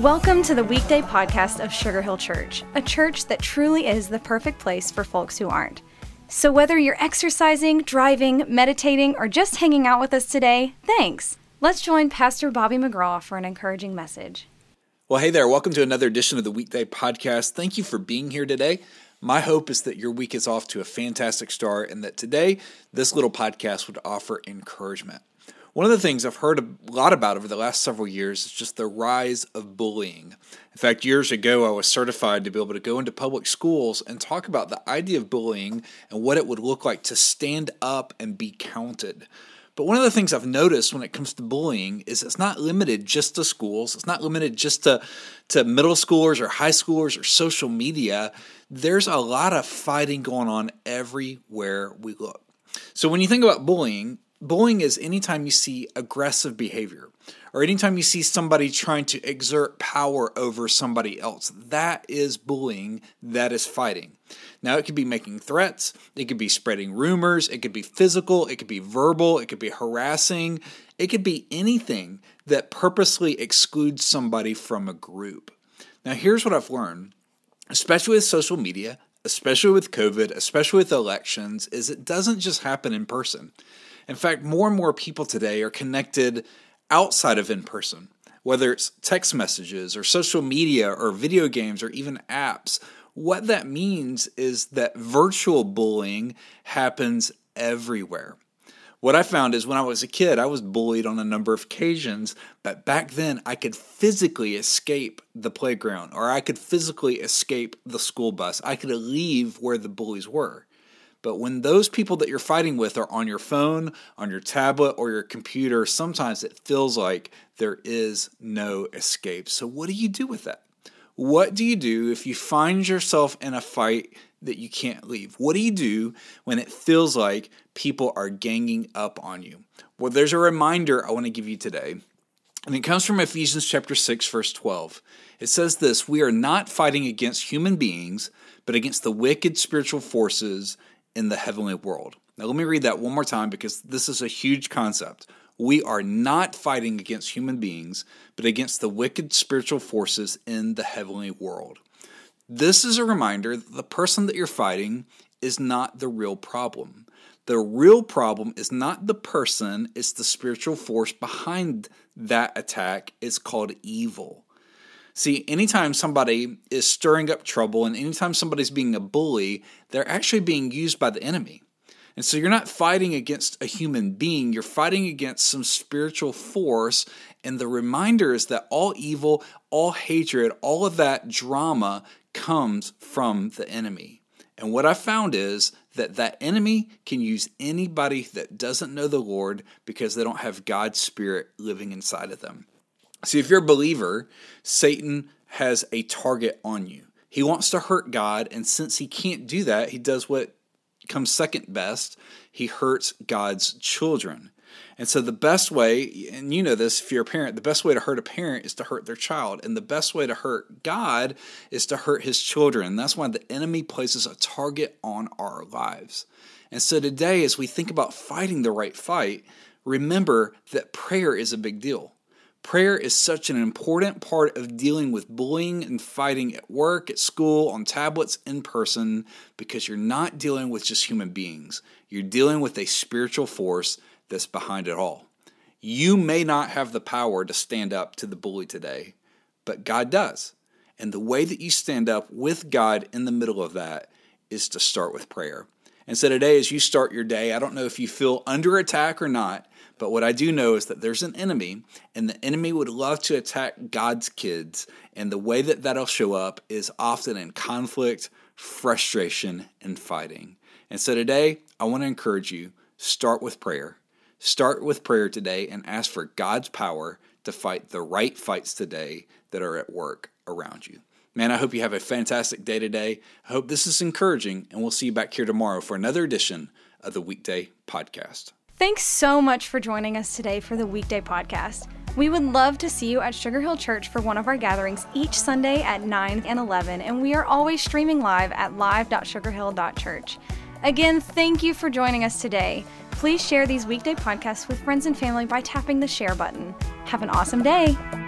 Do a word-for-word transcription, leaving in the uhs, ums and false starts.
Welcome to the weekday podcast of Sugar Hill Church, a church that truly is the perfect place for folks who aren't. So whether you're exercising, driving, meditating, or just hanging out with us today, thanks. Let's join Pastor Bobby McGraw for an encouraging message. Well, hey there. Welcome to another edition of the Weekday Podcast. Thank you for being here today. My hope is that your week is off to a fantastic start and that today this little podcast would offer encouragement. One of the things I've heard a lot about over the last several years is just the rise of bullying. In fact, years ago, I was certified to be able to go into public schools and talk about the idea of bullying and what it would look like to stand up and be counted. But one of the things I've noticed when it comes to bullying is it's not limited just to schools. It's not limited just to, to middle schoolers or high schoolers or social media. There's a lot of fighting going on everywhere we look. So when you think about bullying, bullying is anytime you see aggressive behavior or anytime you see somebody trying to exert power over somebody else. That is bullying. That is fighting. Now, it could be making threats. It could be spreading rumors. It could be physical. It could be verbal. It could be harassing. It could be anything that purposely excludes somebody from a group. Now, here's what I've learned, especially with social media, especially with COVID, especially with elections, is it doesn't just happen in person. In fact, more and more people today are connected outside of in person, whether it's text messages or social media or video games or even apps. What that means is that virtual bullying happens everywhere. What I found is when I was a kid, I was bullied on a number of occasions, but back then I could physically escape the playground or I could physically escape the school bus. I could leave where the bullies were. But when those people that you're fighting with are on your phone, on your tablet, or your computer, sometimes it feels like there is no escape. So what do you do with that? What do you do if you find yourself in a fight that you can't leave? What do you do when it feels like people are ganging up on you? Well, there's a reminder I want to give you today. And it comes from Ephesians chapter six, verse twelve. It says this: we are not fighting against human beings, but against the wicked spiritual forces in the heavenly world. Now let me read that one more time because this is a huge concept. We are not fighting against human beings, but against the wicked spiritual forces in the heavenly world. This is a reminder that the person that you're fighting is not the real problem. The real problem is not the person, it's the spiritual force behind that attack. It's called evil. See, anytime somebody is stirring up trouble and anytime somebody's being a bully, they're actually being used by the enemy. And so you're not fighting against a human being, you're fighting against some spiritual force. And the reminder is that all evil, all hatred, all of that drama comes from the enemy. And what I found is that that enemy can use anybody that doesn't know the Lord because they don't have God's Spirit living inside of them. See, if you're a believer, Satan has a target on you. He wants to hurt God, and since he can't do that, he does what comes second best. He hurts God's children. And so the best way, and you know this if you're a parent, the best way to hurt a parent is to hurt their child. And the best way to hurt God is to hurt his children. That's why the enemy places a target on our lives. And so today, as we think about fighting the right fight, remember that prayer is a big deal. Prayer is such an important part of dealing with bullying and fighting at work, at school, on tablets, in person, because you're not dealing with just human beings. You're dealing with a spiritual force that's behind it all. You may not have the power to stand up to the bully today, but God does. And the way that you stand up with God in the middle of that is to start with prayer. And so today, as you start your day, I don't know if you feel under attack or not, but what I do know is that there's an enemy, and the enemy would love to attack God's kids, and the way that that'll show up is often in conflict, frustration, and fighting. And so today, I want to encourage you, start with prayer. Start with prayer today and ask for God's power to fight the right fights today that are at work around you. Man, I hope you have a fantastic day today. I hope this is encouraging, and we'll see you back here tomorrow for another edition of the Weekday Podcast. Thanks so much for joining us today for the weekday podcast. We would love to see you at Sugar Hill Church for one of our gatherings each Sunday at nine and eleven, and we are always streaming live at live dot sugar hill dot church. Again, thank you for joining us today. Please share these weekday podcasts with friends and family by tapping the share button. Have an awesome day.